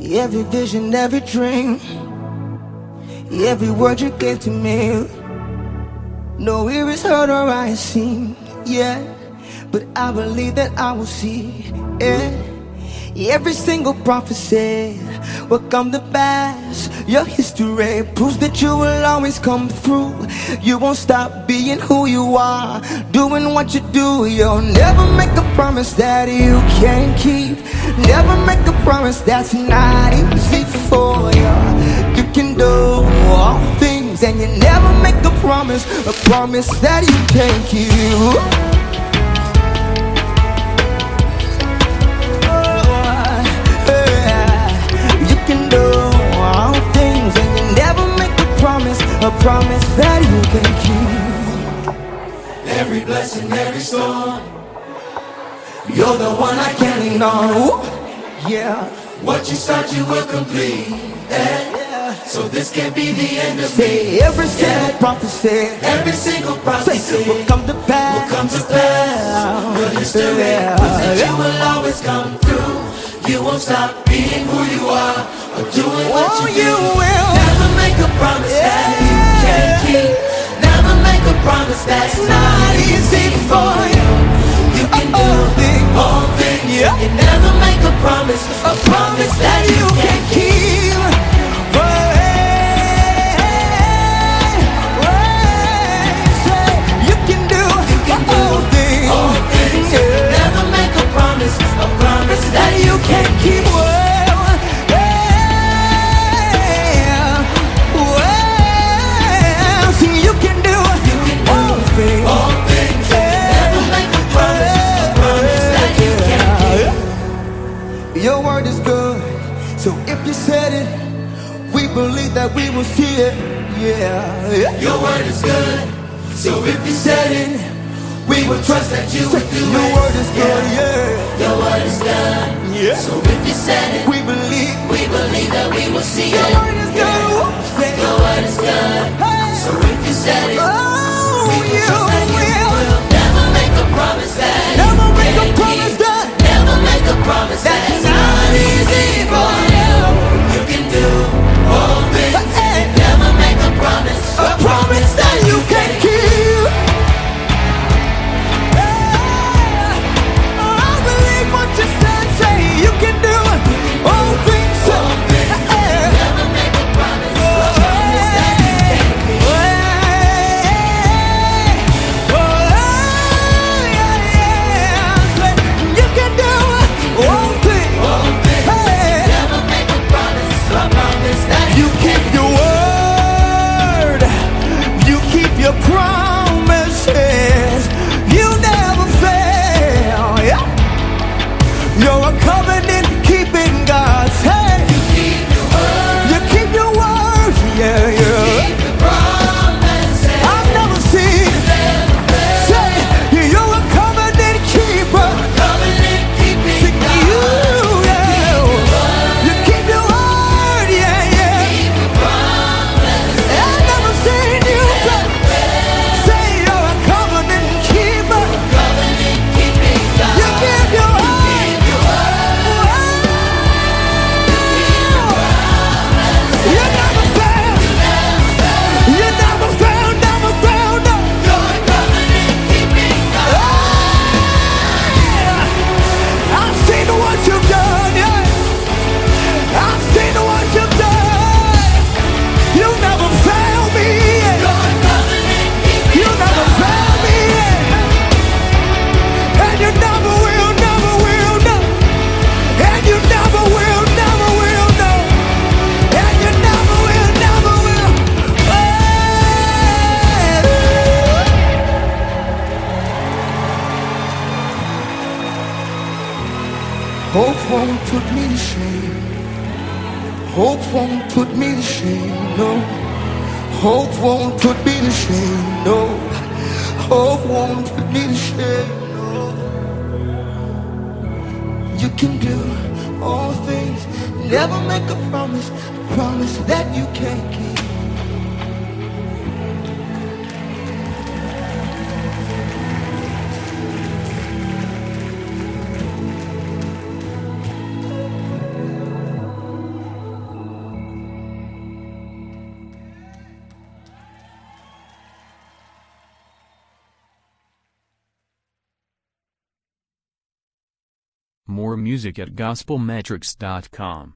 Every vision, every dream, every word you gave to me. No ear is heard or eye is seen, yeah, but I believe that I will see, yeah. Every single prophecy will come to pass. Your history proves that you will always come through. You won't stop being who you are, doing what you do. You'll never make a promise that you can't keep. Never make a promise that's not easy for you. You can do all things, and you never make a promise that you can't keep. A promise that you can keep. Every blessing, every storm, you're the one I can lean on. Ooh, yeah. What you start, you will complete. Yeah. So this can't be the end of me. Every single prophecy, every single prophecy will come to pass. Will come to pass. Your history proves that you will always come through. You won't stop being who you are or doing what you do. Will. Never make a promise that you can't keep. Never make a promise that's not easy for you. You can do all things. You can never make a promise that you can't keep. You can do all things. You can never make a promise that you can't keep. Your word is good, so if you said it, we believe that we will see it, yeah. Your word is good, so if you said it, we will trust that you would do it. Your word is good, yeah. Your word is good, yeah. So if you said it, we believe that we will see your it. Word is good. Your word is good, so if you said it, we will trust that you will. Never make a promise that never make a promise that never make a promise that's not easy for you. You can do all things. Never make a promise that you can't keep. I believe what you said. Say you can do all things. Never make a promise that you can't keep. You can do all things. Never make a promise that you keep your word. You keep your promises. You never fail. Yeah. You're a covenant keeping God. Hey. You keep your word. Yeah, yeah. keep your promises. I've never seen. Say, you're a covenant keeper. Covenant keeping God. You keep your word. Yeah, yeah. Keep your promises. I've never seen you say you're a covenant keeper. Covenant keeping God. You give your word. You never fail. You never fail, never fail, no. You're a covenant keeping God. I've seen what you've done, yeah. I've seen what you've done. You never fail me. You're a covenant keeping You never fail me. And you never will, no. And you never will, no. And you never will, Hope won't put me to shame. Hope won't put me to shame, no. Hope won't put me to shame, no. Hope won't put me to shame, no. You can do all things. Never make a promise that you can't keep. More music at gospelmetrics.com.